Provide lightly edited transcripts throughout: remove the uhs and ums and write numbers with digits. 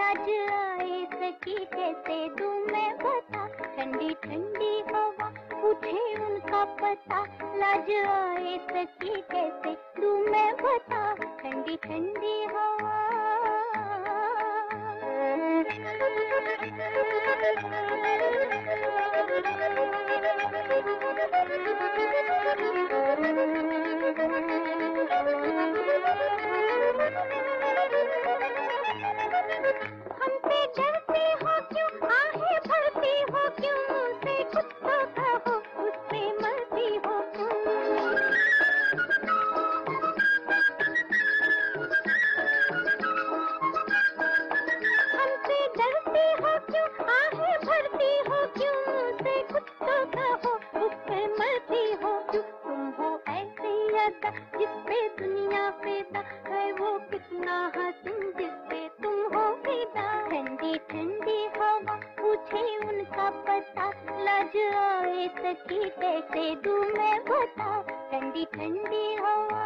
लाज आए सकी कैसे दूं मैं बता, ठंडी ठंडी हवा पूछे उनका पता, लाज आए सकी कैसे दूं मैं बता, ठंडी ठंडी हवा। हमसे डरते हो क्यों, आहें भरती हो क्यों, मुझसे कुछ तो कहो, उससे मरती हो तुम। हमसे डरते हो क्यों, आहें भरती हो क्यों, मुझसे कुछ तो कहो, उससे मरती हो क्यों। तुम हो ऐसी अदा जिसपे दुनिया फिदा है, वो कितना हसीन जिसपे तुम हो फिदा। ठंडी ठंडी हवा पूछे उनका पता, लाज आए सकी कैसे दूं मैं बता, ठंडी ठंडी हवा।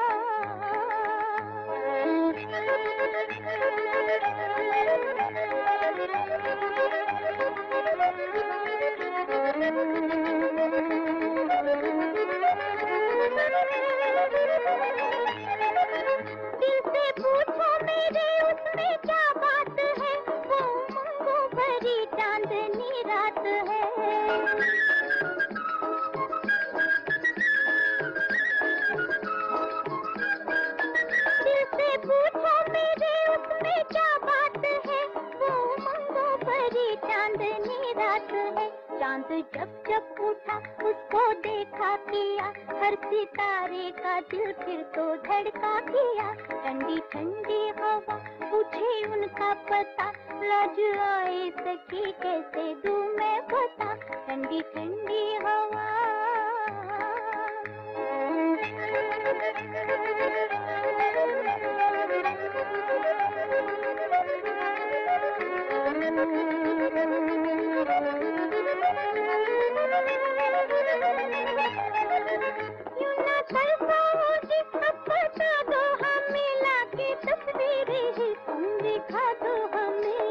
दिल से पूछो मेरे उसमें क्या बात है, वो उमंगों भरी चांदनी रात है। दिल से पूछो मेरे उसमें क्या बात है, वो उमंगों भरी चांदनी रात है। चांद जब जब उठा उसको देखा किया, हर सितारे का दिल फिर तो धड़का किया। ठंडी ठंडी हवा पूछे उनका पता, लाज आए सकी कैसे दूं मैं बता, ठंडी ठंडी हवा। यूं ना तरसाओ जी, अब बता दो हमें, लाके तस्वीरें ही तुम दिखा दो हमें।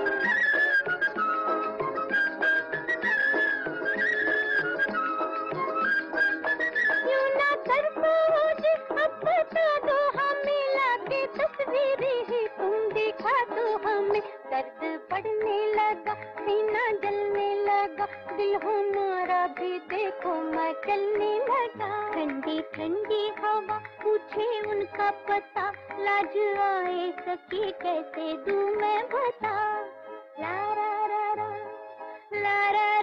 यूं ना तरसाओ जी, अब बता दो हमें, लाके तस्वीरें ही तुम दिखा दो हमें। दर्द बढ़ने लगा, सीना जलने लगा, दिल हमारा भी देखो मचलने लगा। ठंडी ठंडी हवा पूछे उनका पता, लाज आए सकी कैसे दूं मैं बता, ला रा रा रा, ला रा